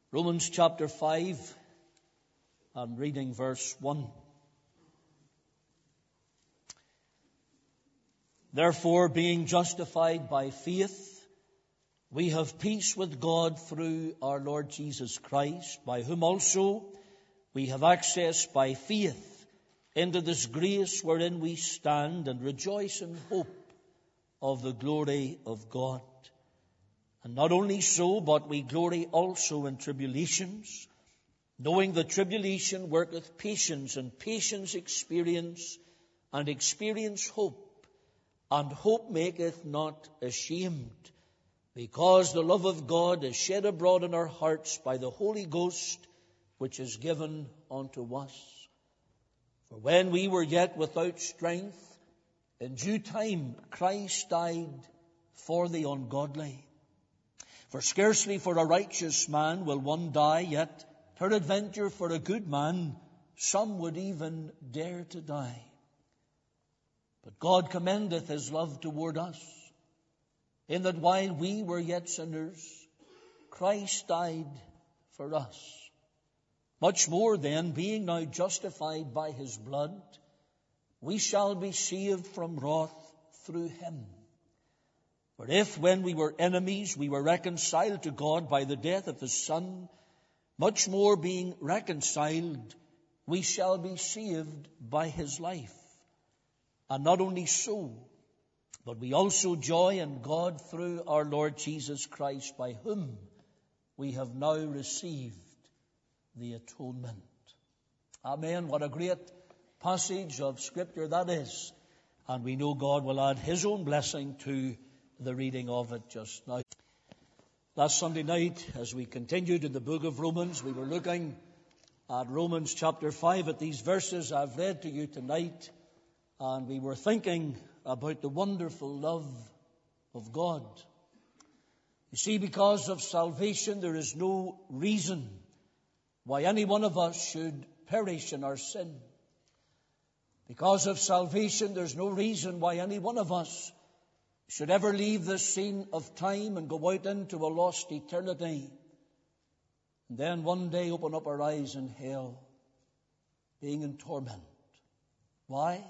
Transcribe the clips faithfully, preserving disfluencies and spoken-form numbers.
Romans chapter five, and reading verse one. Therefore, being justified by faith, we have peace with God through our Lord Jesus Christ, by whom also we have access by faith into this grace wherein we stand and rejoice in hope of the glory of God. And not only so, but we glory also in tribulations, knowing that tribulation worketh patience, and patience experience, and experience hope. And hope maketh not ashamed, because the love of God is shed abroad in our hearts by the Holy Ghost, which is given unto us. For when we were yet without strength, in due time Christ died for the ungodly. For scarcely for a righteous man will one die, yet peradventure for a good man some would even dare to die. But God commendeth his love toward us, in that while we were yet sinners, Christ died for us. Much more then, being now justified by his blood, we shall be saved from wrath through him. For if when we were enemies we were reconciled to God by the death of his Son, much more being reconciled, we shall be saved by his life. And not only so, but we also joy in God through our Lord Jesus Christ, by whom we have now received the atonement. Amen. What a great passage of Scripture that is. And we know God will add his own blessing to the reading of it just now. Last Sunday night, as we continued in the book of Romans, we were looking at Romans chapter five, at these verses I've read to you tonight. And we were thinking about the wonderful love of God. You see, because of salvation, there is no reason why any one of us should perish in our sin. Because of salvation, there's no reason why any one of us should ever leave this scene of time and go out into a lost eternity, and then one day open up our eyes in hell, being in torment. Why?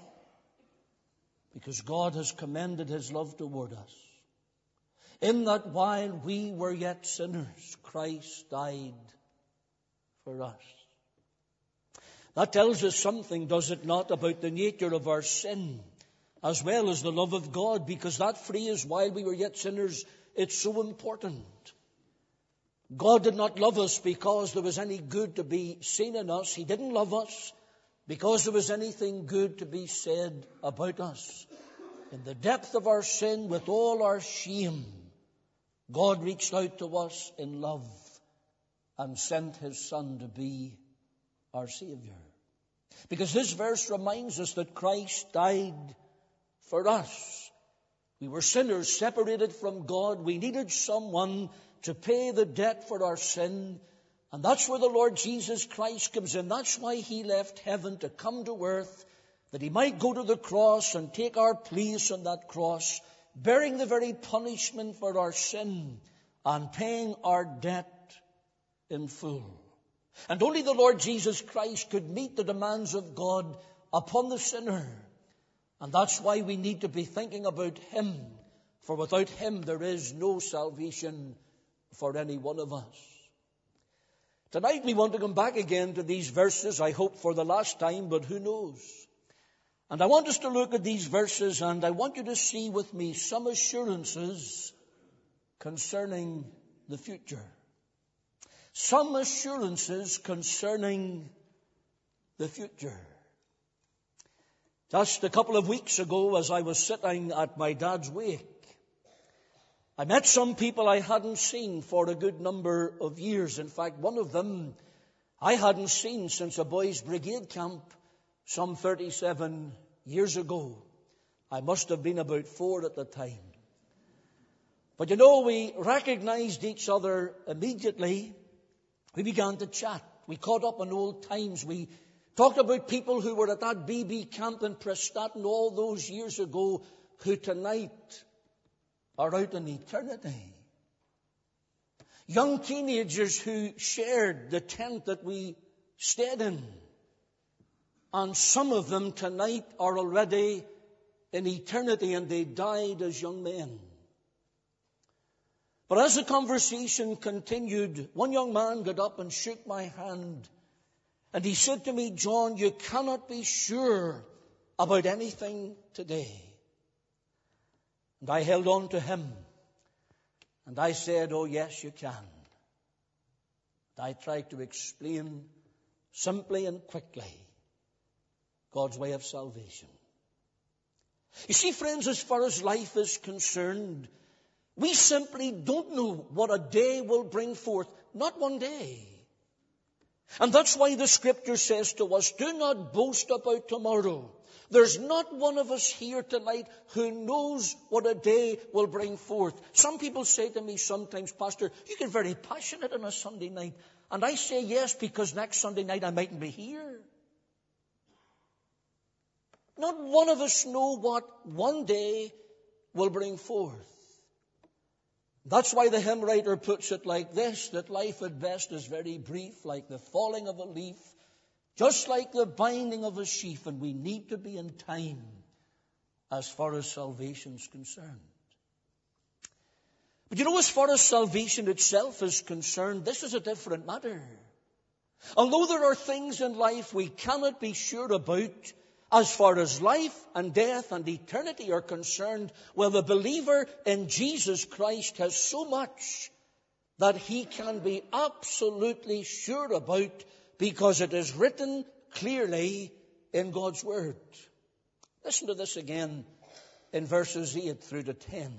Because God has commended his love toward us, in that while we were yet sinners, Christ died for us. That tells us something, does it not, about the nature of our sin, as well as the love of God, because that phrase, while we were yet sinners, it's so important. God did not love us because there was any good to be seen in us. He didn't love us because there was anything good to be said about us. In the depth of our sin, with all our shame, God reached out to us in love and sent his Son to be our Savior. Because this verse reminds us that Christ died for us. We were sinners separated from God. We needed someone to pay the debt for our sin. And that's where the Lord Jesus Christ comes in. That's why he left heaven to come to earth, that he might go to the cross and take our place on that cross, bearing the very punishment for our sin and paying our debt in full. And only the Lord Jesus Christ could meet the demands of God upon the sinner. And that's why we need to be thinking about him, for without him there is no salvation for any one of us. Tonight we want to come back again to these verses, I hope for the last time, but who knows? And I want us to look at these verses, and I want you to see with me some assurances concerning the future. Some assurances concerning the future. Just a couple of weeks ago, as I was sitting at my dad's wake, I met some people I hadn't seen for a good number of years. In fact, one of them I hadn't seen since a boys' brigade camp some thirty-seven years ago. I must have been about four at the time. But you know, we recognized each other immediately. We began to chat. We caught up on old times. We talked about people who were at that B B camp in Prestatyn all those years ago, who tonight are out in eternity. young teenagers who shared the tent that we stayed in. And some of them tonight are already in eternity, and they died as young men. But as the conversation continued, one young man got up and shook my hand. And he said to me, "John, you cannot be sure about anything today." And I held on to him. And I said, "Oh, yes, you can." And I tried to explain simply and quickly God's way of salvation. You see, friends, as far as life is concerned, we simply don't know what a day will bring forth. Not one day. And that's why the Scripture says to us, do not boast about tomorrow. There's not one of us here tonight who knows what a day will bring forth. Some people say to me sometimes, "Pastor, you get very passionate on a Sunday night." And I say yes, because next Sunday night I mightn't be here. Not one of us know what one day will bring forth. That's why the hymn writer puts it like this, that life at best is very brief, like the falling of a leaf, just like the binding of a sheaf, and we need to be in time as far as salvation is concerned. But you know, as far as salvation itself is concerned, this is a different matter. Although there are things in life we cannot be sure about, as far as life and death and eternity are concerned, well, the believer in Jesus Christ has so much that he can be absolutely sure about, because it is written clearly in God's Word. Listen to this again in verses eight through to ten.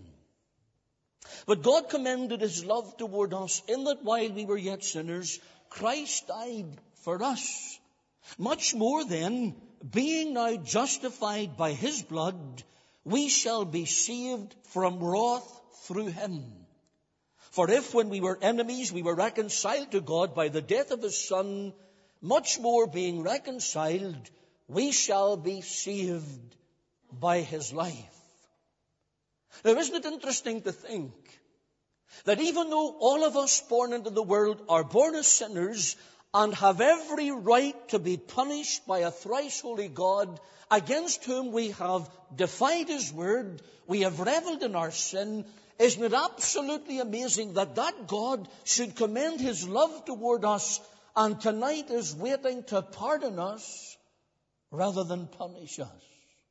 "But God commended His love toward us, in that while we were yet sinners, Christ died for us. Much more then, being now justified by His blood, we shall be saved from wrath through Him. For if when we were enemies we were reconciled to God by the death of His Son, much more being reconciled, we shall be saved by His life." Now, isn't it interesting to think that even though all of us born into the world are born as sinners and have every right to be punished by a thrice holy God, against whom we have defied His word, we have reveled in our sin, isn't it absolutely amazing that that God should commend His love toward us and tonight is waiting to pardon us rather than punish us?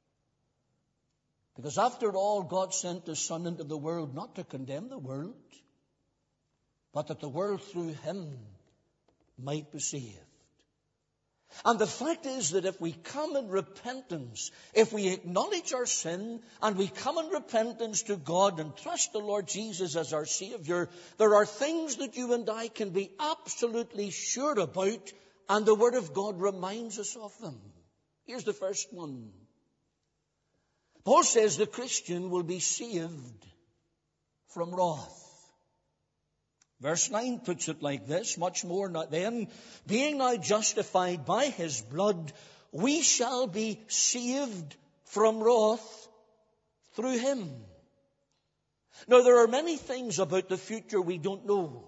Because after all, God sent His Son into the world not to condemn the world, but that the world through Him might be saved. And the fact is that if we come in repentance, if we acknowledge our sin and we come in repentance to God and trust the Lord Jesus as our Savior, there are things that you and I can be absolutely sure about, and the Word of God reminds us of them. Here's the first one. Paul says the Christian will be saved from wrath. Verse nine puts it like this, "Much more not then, being now justified by His blood, we shall be saved from wrath through Him." Now, there are many things about the future we don't know.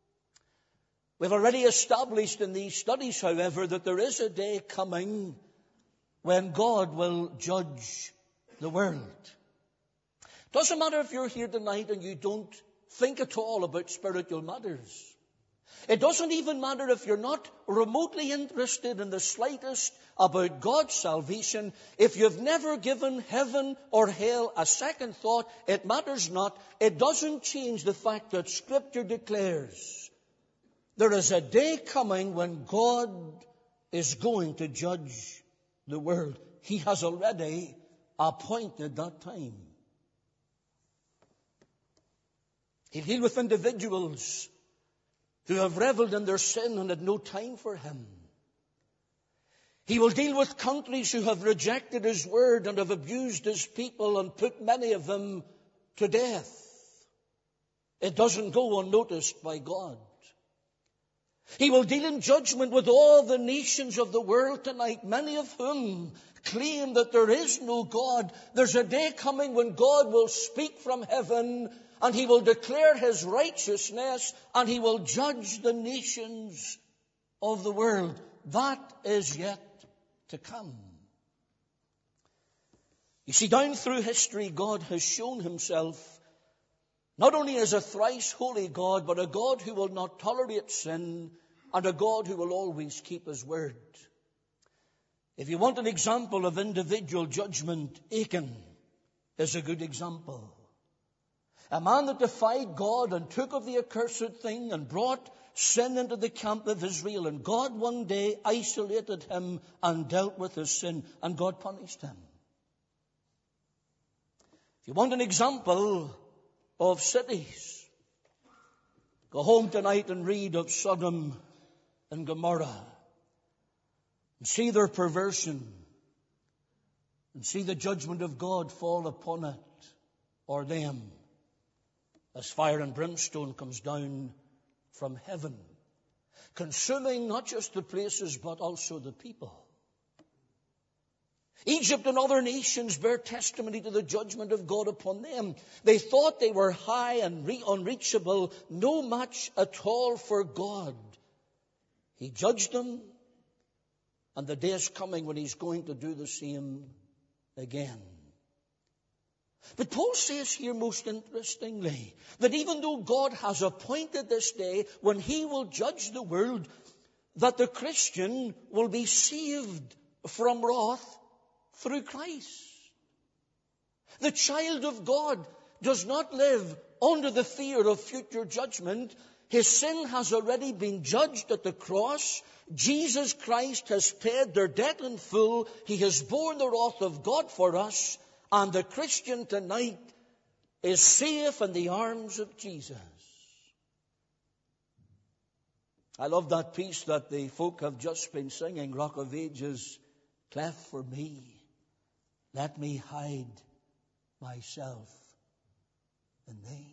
We've already established in these studies, however, that there is a day coming when God will judge the world. Doesn't matter if you're here tonight and you don't think at all about spiritual matters. It doesn't even matter if you're not remotely interested in the slightest about God's salvation. If you've never given heaven or hell a second thought, it matters not. It doesn't change the fact that Scripture declares there is a day coming when God is going to judge the world. He has already appointed that time. He'll deal with individuals who have reveled in their sin and had no time for Him. He will deal with countries who have rejected His word and have abused His people and put many of them to death. It doesn't go unnoticed by God. He will deal in judgment with all the nations of the world tonight, many of whom claim that there is no God. There's a day coming when God will speak from heaven and he will declare his righteousness, and he will judge the nations of the world. That is yet to come. You see, down through history, God has shown himself not only as a thrice holy God, but a God who will not tolerate sin, and a God who will always keep his word. If you want an example of individual judgment, Achan is a good example. A man that defied God and took of the accursed thing and brought sin into the camp of Israel. And God one day isolated him and dealt with his sin, and God punished him. If you want an example of cities, go home tonight and read of Sodom and Gomorrah, and see their perversion, and see the judgment of God fall upon it or them as fire and brimstone comes down from heaven, consuming not just the places but also the people. Egypt and other nations bear testimony to the judgment of God upon them. They thought they were high and re- unreachable, no match at all for God. He judged them, and the day is coming when he's going to do the same again. But Paul says here most interestingly that even though God has appointed this day when he will judge the world, that the Christian will be saved from wrath through Christ. The child of God does not live under the fear of future judgment. His sin has already been judged at the cross. Jesus Christ has paid their debt in full. He has borne the wrath of God for us. And the Christian tonight is safe in the arms of Jesus. I love that piece that the folk have just been singing, Rock of Ages, cleft for me. Let me hide myself in thee.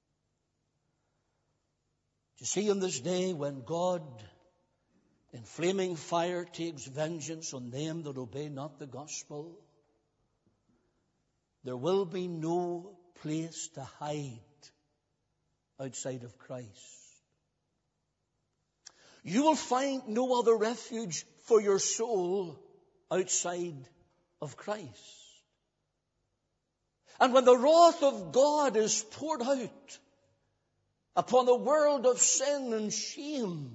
Do you see, on this day when God in flaming fire takes vengeance on them that obey not the gospel, there will be no place to hide outside of Christ. You will find no other refuge for your soul outside of Christ. And when the wrath of God is poured out upon a world of sin and shame,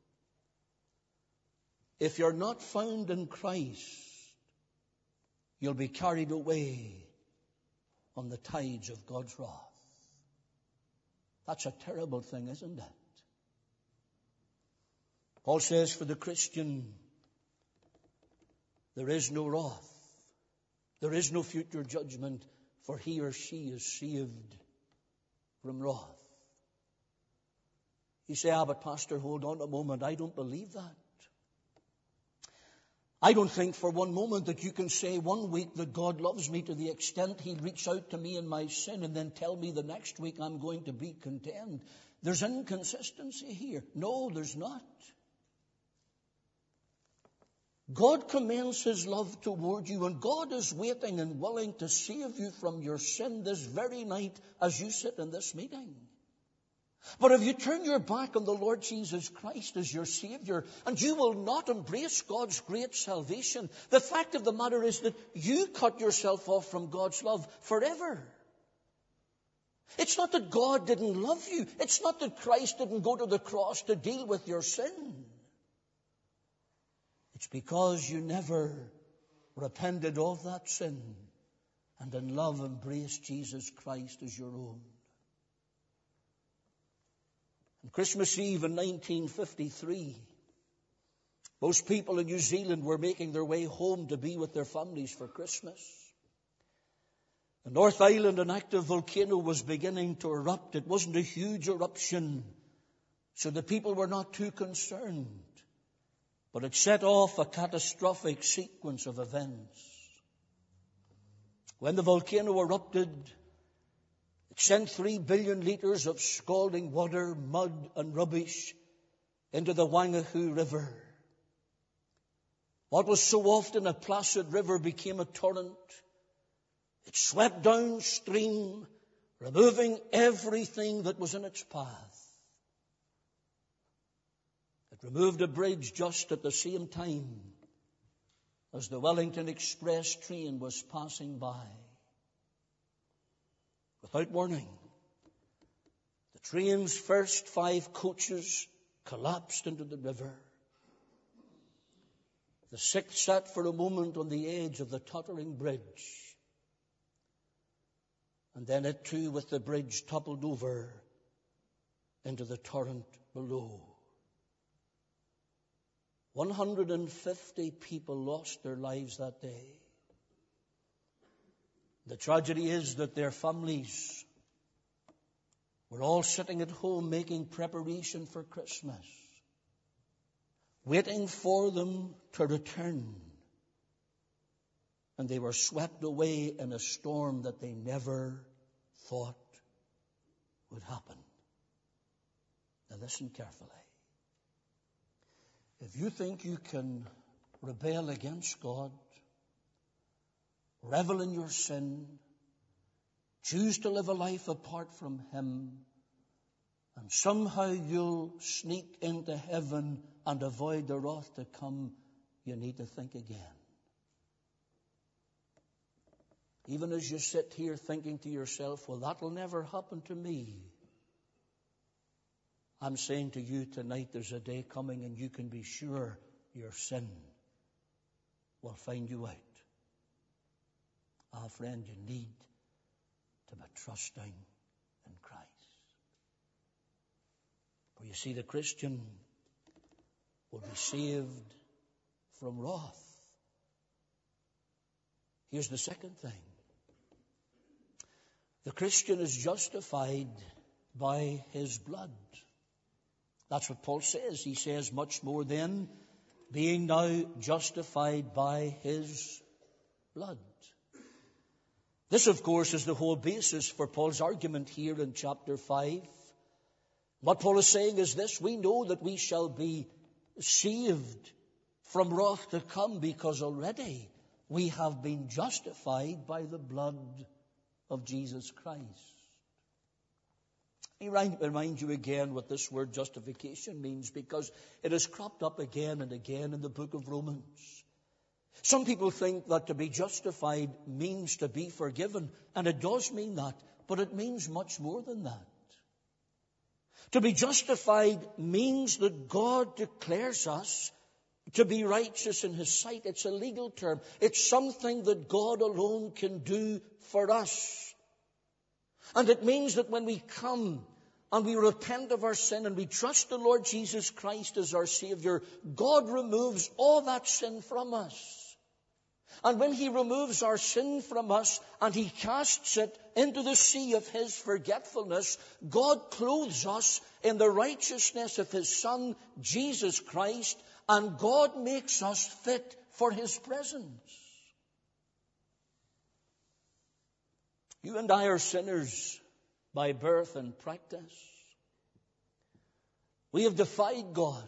if you're not found in Christ, you'll be carried away on the tides of God's wrath. That's a terrible thing, isn't it? Paul says for the Christian, there is no wrath. There is no future judgment, for he or she is saved from wrath. You say, ah, but Pastor, hold on a moment. I don't believe that. I don't think for one moment that you can say one week that God loves me to the extent he'll reach out to me in my sin and then tell me the next week I'm going to be content. There's inconsistency here. No, there's not. God commends his love toward you, and God is waiting and willing to save you from your sin this very night as you sit in this meeting. But if you turn your back on the Lord Jesus Christ as your Savior, and you will not embrace God's great salvation, the fact of the matter is that you cut yourself off from God's love forever. It's not that God didn't love you. It's not that Christ didn't go to the cross to deal with your sin. It's because you never repented of that sin and in love embraced Jesus Christ as your own. On Christmas Eve in nineteen fifty-three, most people in New Zealand were making their way home to be with their families for Christmas. The North Island, an active volcano, was beginning to erupt. It wasn't a huge eruption, so the people were not too concerned. But it set off a catastrophic sequence of events. When the volcano erupted, it sent three billion litres of scalding water, mud and rubbish into the Waingahu River. What was so often a placid river became a torrent. It swept downstream, removing everything that was in its path. It removed a bridge just at the same time as the Wellington Express train was passing by. Without warning, the train's first five coaches collapsed into the river. The sixth sat for a moment on the edge of the tottering bridge. And then it too, with the bridge, toppled over into the torrent below. one hundred fifty people lost their lives that day. The tragedy is that their families were all sitting at home making preparation for Christmas, waiting for them to return. And they were swept away in a storm that they never thought would happen. Now listen carefully. If you think you can rebel against God, revel in your sin, choose to live a life apart from Him, and somehow you'll sneak into heaven and avoid the wrath to come, you need to think again. Even as you sit here thinking to yourself, well, that'll never happen to me. I'm saying to you tonight, there's a day coming and you can be sure your sin will find you out. Ah, friend, you need to be trusting in Christ. For you see, the Christian will be saved from wrath. Here's the second thing. The Christian is justified by his blood. That's what Paul says. He says, much more then, being now justified by his blood. This, of course, is the whole basis for Paul's argument here in chapter five. What Paul is saying is this: we know that we shall be saved from wrath to come because already we have been justified by the blood of Jesus Christ. Let me remind you again what this word justification means, because it has cropped up again and again in the book of Romans. Some people think that to be justified means to be forgiven, and it does mean that, but it means much more than that. To be justified means that God declares us to be righteous in His sight. It's a legal term. It's something that God alone can do for us. And it means that when we come and we repent of our sin and we trust the Lord Jesus Christ as our Savior, God removes all that sin from us. And when He removes our sin from us and He casts it into the sea of His forgetfulness, God clothes us in the righteousness of His Son, Jesus Christ, and God makes us fit for His presence. You and I are sinners by birth and practice. We have defied God.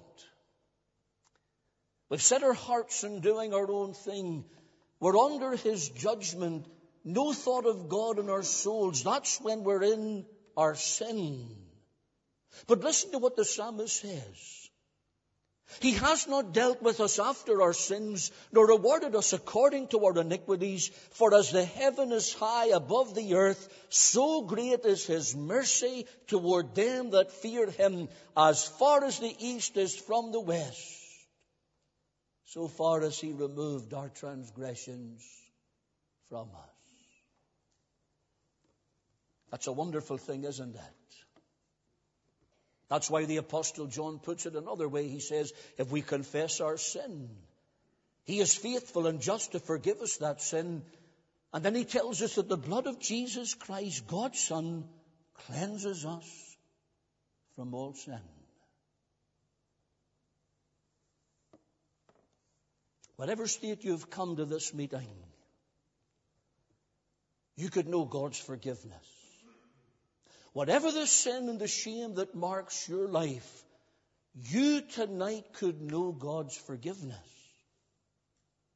We've set our hearts on doing our own thing. We're under His judgment. No thought of God in our souls. That's when we're in our sin. But listen to what the psalmist says. He has not dealt with us after our sins, nor rewarded us according to our iniquities. For as the heaven is high above the earth, so great is His mercy toward them that fear Him. As far as the east is from the west, so far as He removed our transgressions from us. That's a wonderful thing, isn't it? That's why the Apostle John puts it another way. He says, if we confess our sin, He is faithful and just to forgive us that sin. And then He tells us that the blood of Jesus Christ, God's Son, cleanses us from all sin. Whatever state you've come to this meeting, you could know God's forgiveness. Whatever the sin and the shame that marks your life, you tonight could know God's forgiveness.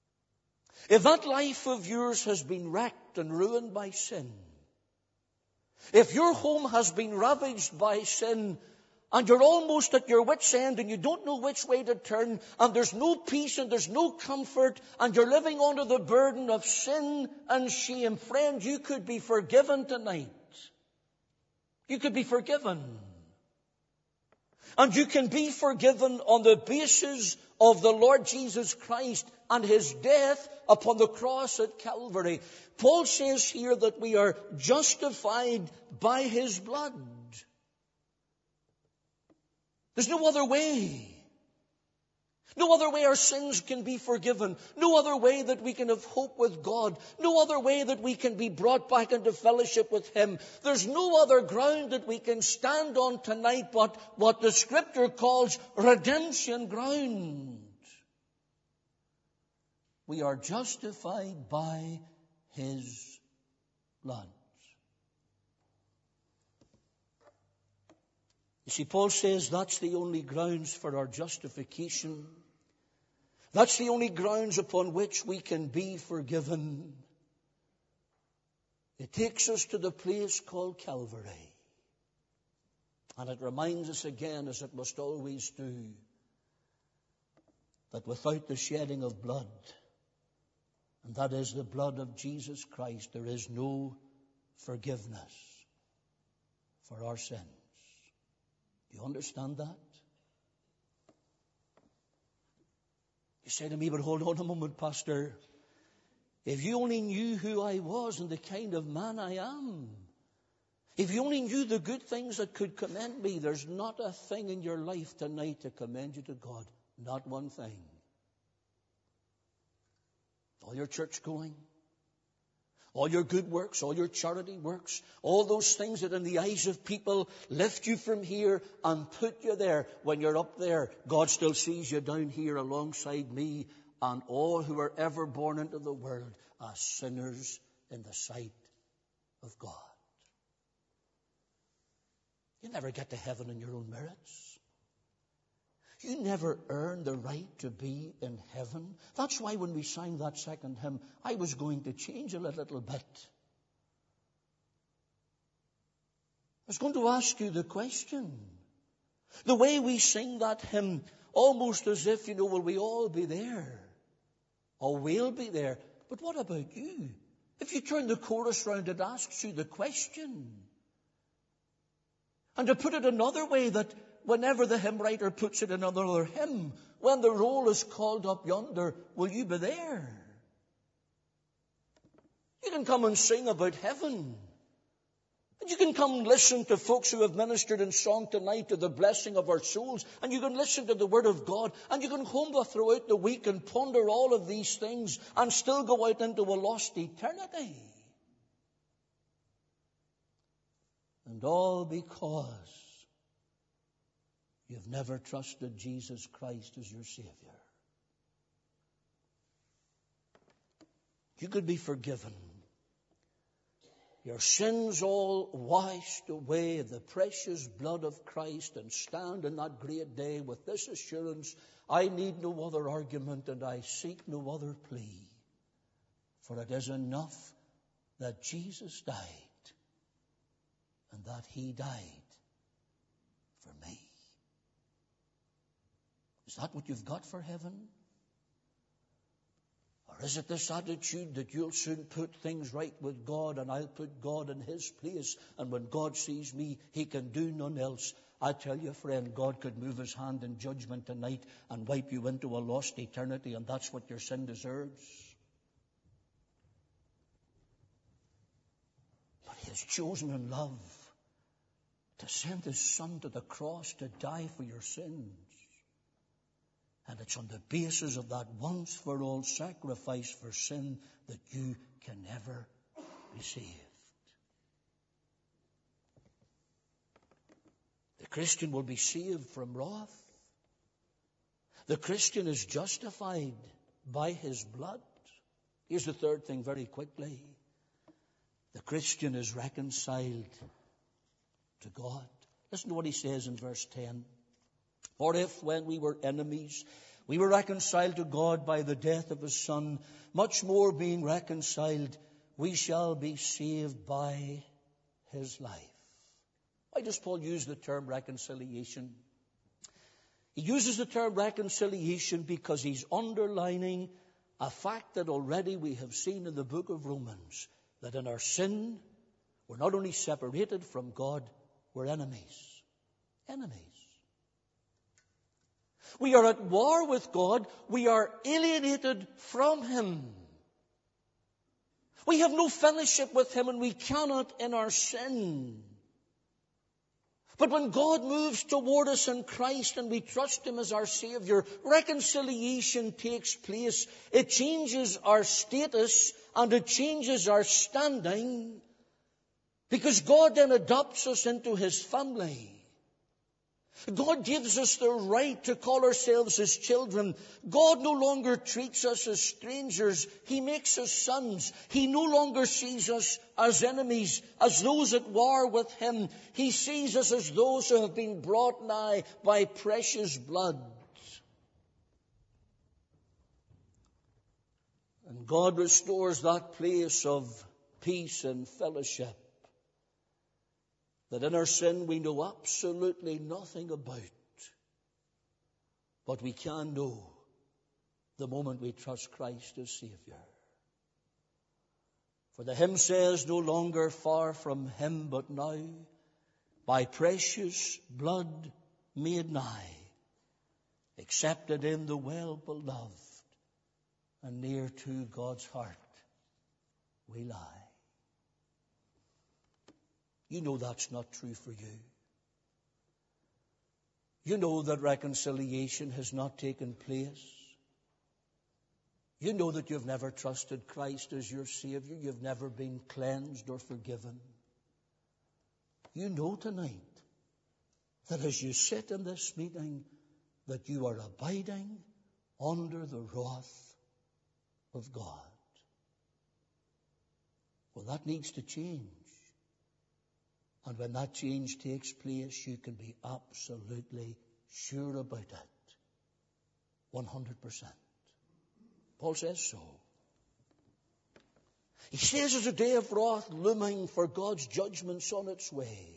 If that life of yours has been wrecked and ruined by sin, If your home has been ravaged by sin, and you're almost at your wit's end and you don't know which way to turn, and there's no peace and there's no comfort, and you're living under the burden of sin and shame, friend, you could be forgiven tonight. You could be forgiven. And you can be forgiven on the basis of the Lord Jesus Christ and His death upon the cross at Calvary. Paul says here that we are justified by His blood. There's no other way. No other way our sins can be forgiven. No other way that we can have hope with God. No other way that we can be brought back into fellowship with Him. There's no other ground that we can stand on tonight but what the Scripture calls redemption ground. We are justified by His blood. You see, Paul says that's the only grounds for our justification. That's the only grounds upon which we can be forgiven. It takes us to the place called Calvary. And it reminds us again, as it must always do, that without the shedding of blood, and that is the blood of Jesus Christ, there is no forgiveness for our sins. Do you understand that? You say to me, but hold on a moment, Pastor. If you only knew who I was and the kind of man I am, if you only knew the good things that could commend me, there's not a thing in your life tonight to commend you to God. Not one thing. All your church going, all your good works, all your charity works, all those things that in the eyes of people lift you from here and put you there. When you're up there, God still sees you down here alongside me and all who are ever born into the world as sinners in the sight of God. You never get to heaven in your own merits. You never earn the right to be in heaven. That's why when we sang that second hymn, I was going to change it a little bit. I was going to ask you the question. The way we sing that hymn, almost as if, you know, will we all be there? Or we'll be there. But what about you? If you turn the chorus round, it asks you the question. And to put it another way, that whenever the hymn writer puts it in another hymn, when the roll is called up yonder, will you be there? You can come and sing about heaven. And you can come and listen to folks who have ministered in song tonight to the blessing of our souls. And you can listen to the Word of God. And you can home throughout the week and ponder all of these things and still go out into a lost eternity. And all because you've never trusted Jesus Christ as your Savior. You could be forgiven. Your sins all washed away in the precious blood of Christ, and stand in that great day with this assurance: I need no other argument and I seek no other plea. For it is enough that Jesus died, and that He died for me. Is that what you've got for heaven? Or is it this attitude that you'll soon put things right with God and I'll put God in His place, and when God sees me, He can do none else? I tell you, friend, God could move His hand in judgment tonight and wipe you into a lost eternity, and that's what your sin deserves. But He has chosen in love to send His Son to the cross to die for your sins. And it's on the basis of that once-for-all sacrifice for sin that you can never be saved. The Christian will be saved from wrath. The Christian is justified by His blood. Here's the third thing very quickly. The Christian is reconciled to God. Listen to what he says in verse ten. For if, when we were enemies, we were reconciled to God by the death of His Son, much more being reconciled, we shall be saved by his life. Why does Paul use the term reconciliation? He uses the term reconciliation because he's underlining a fact that already we have seen in the book of Romans, that in our sin, we're not only separated from God, we're enemies. Enemies. We are at war with God. We are alienated from him. We have no fellowship with him, and we cannot in our sin. But when God moves toward us in Christ and we trust him as our Savior, reconciliation takes place. It changes our status and it changes our standing, because God then adopts us into his family. God gives us the right to call ourselves his children. God no longer treats us as strangers. He makes us sons. He no longer sees us as enemies, as those at war with him. He sees us as those who have been brought nigh by precious blood. And God restores that place of peace and fellowship that in our sin we know absolutely nothing about, but we can know the moment we trust Christ as Savior. For the hymn says, no longer far from him, but now by precious blood made nigh, accepted in the well-beloved, and near to God's heart we lie. You know that's not true for you. You know that reconciliation has not taken place. You know that you've never trusted Christ as your Savior. You've never been cleansed or forgiven. You know tonight that as you sit in this meeting, that you are abiding under the wrath of God. Well, that needs to change. And when that change takes place, you can be absolutely sure about it. one hundred percent. Paul says so. He says there's a day of wrath looming for God's judgments on its way.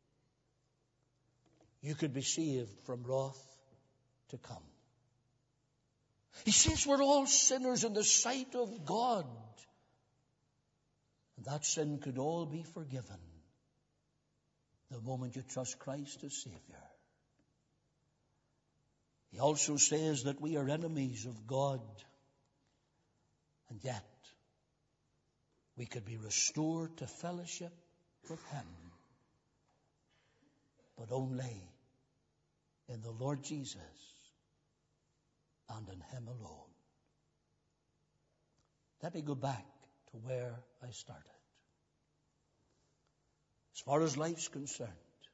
You could be saved from wrath to come. He says we're all sinners in the sight of God. And that sin could all be forgiven the moment you trust Christ as Savior. He also says that we are enemies of God, and yet we could be restored to fellowship with him, but only in the Lord Jesus and in him alone. Let me go back to where I started. As far as life's concerned,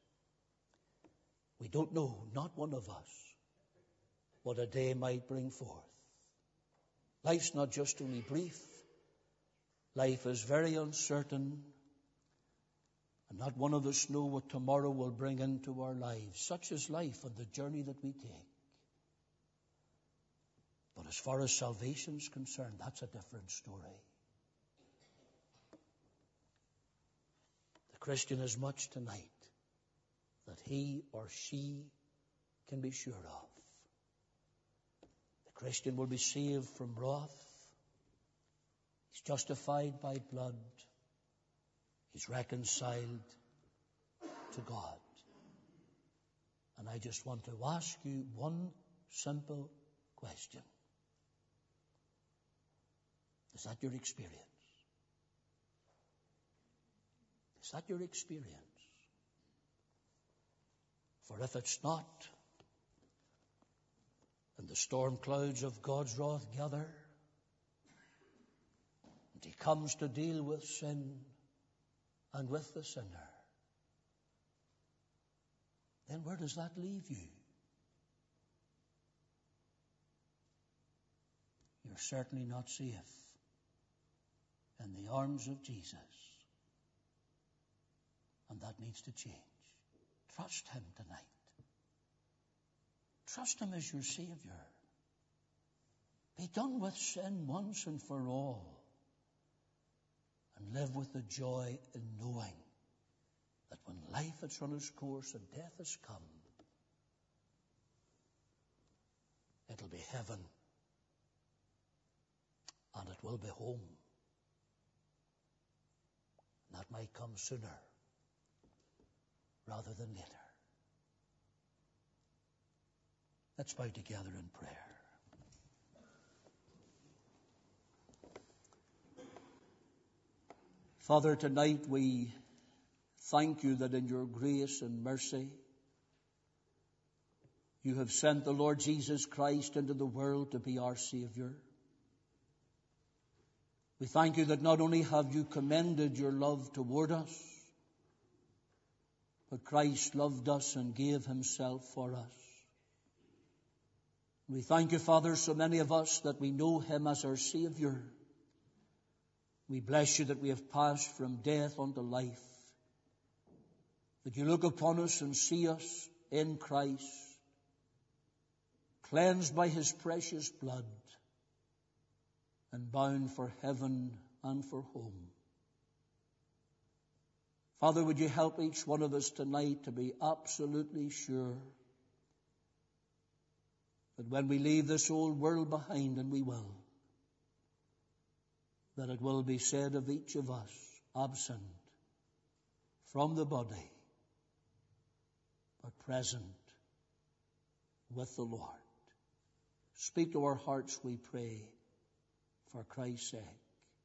we don't know, not one of us, what a day might bring forth. Life's not just only brief. Life is very uncertain. And not one of us know what tomorrow will bring into our lives. Such is life and the journey that we take. But as far as salvation's concerned, that's a different story. The Christian has much tonight that he or she can be sure of. The Christian will be saved from wrath. He's justified by blood. He's reconciled to God. And I just want to ask you one simple question. Is that your experience? Is that your experience? For if it's not, and the storm clouds of God's wrath gather, and he comes to deal with sin and with the sinner, then where does that leave you? You're certainly not safe in the arms of Jesus. And that needs to change. Trust him tonight. Trust him as your Savior. Be done with sin once and for all. And live with the joy in knowing when life has run its course and death has come, it'll be heaven, and it will be home. And that might come sooner rather than later. Let's bow together in prayer. Father, tonight we thank you that in your grace and mercy you have sent the Lord Jesus Christ into the world to be our Savior. We thank you that not only have you commended your love toward us, but Christ loved us and gave himself for us. We thank you, Father, so many of us that we know him as our Savior. We bless you that we have passed from death unto life, that you look upon us and see us in Christ, cleansed by his precious blood and bound for heaven and for home. Father, would you help each one of us tonight to be absolutely sure that when we leave this old world behind, and we will, that it will be said of each of us, absent from the body, but present with the Lord. Speak to our hearts, we pray, for Christ's sake.